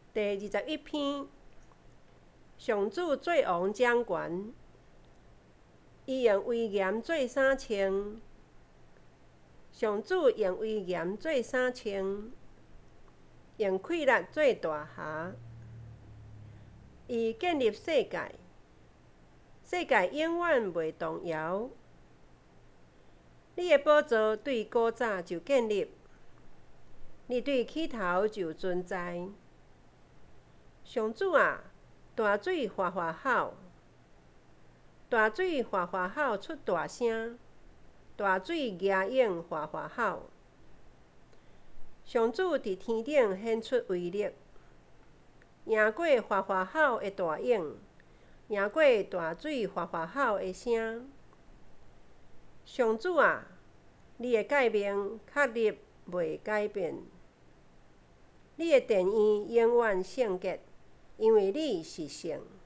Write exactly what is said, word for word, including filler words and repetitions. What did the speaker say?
第二十一篇，上主做王掌权，伊用威严做衫穿。上主用威严做衫穿，用气力做大侠。伊建立世界，世界永远袂动摇。你的宝座对古早就建立，你对起头就存在。上主啊，大水哗哗吼，大水哗哗吼出大声，大水牙影哗哗吼。上主伫天顶显出威力，赢过哗哗吼的大影，赢过大水哗哗吼的声。上主啊，你的诫命确立袂改变，你的殿院永远圣洁，因为你是圣。